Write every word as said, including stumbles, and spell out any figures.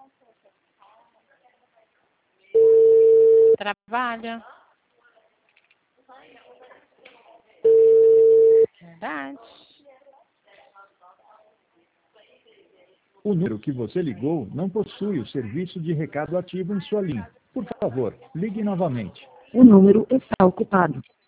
Trabalha. Verdade. O número que você ligou não possui o serviço de recado ativo em sua linha. Por favor, ligue novamente. O número está ocupado.